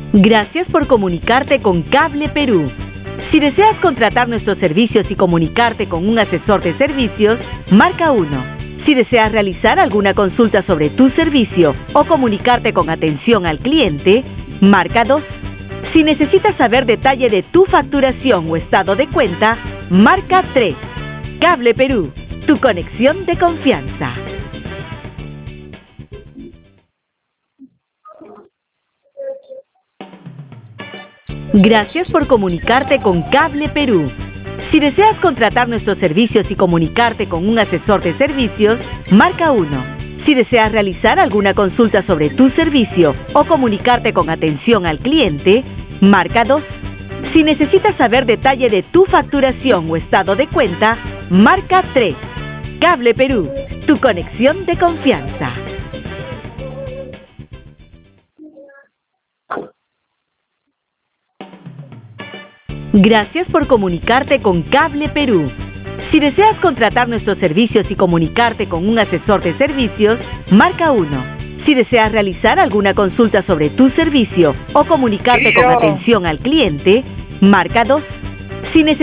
Gracias por comunicarte con Cable Perú. Si deseas contratar nuestros servicios y comunicarte con un asesor de servicios, marca 1. Si deseas realizar alguna consulta sobre tu servicio o comunicarte con atención al cliente, marca 2. Si necesitas saber detalle de tu facturación o estado de cuenta, marca 3. Cable Perú, tu conexión de confianza. Gracias por comunicarte con Cable Perú. Si deseas contratar nuestros servicios y comunicarte con un asesor de servicios, marca 1. Si deseas realizar alguna consulta sobre tu servicio o comunicarte con atención al cliente, marca 2. Si necesitas saber detalle de tu facturación o estado de cuenta, marca 3. Cable Perú, tu conexión de confianza. Gracias por comunicarte con Cable Perú. Si deseas contratar nuestros servicios y comunicarte con un asesor de servicios, marca 1. Si deseas realizar alguna consulta sobre tu servicio o comunicarte con atención al cliente, marca 2. Si necesitas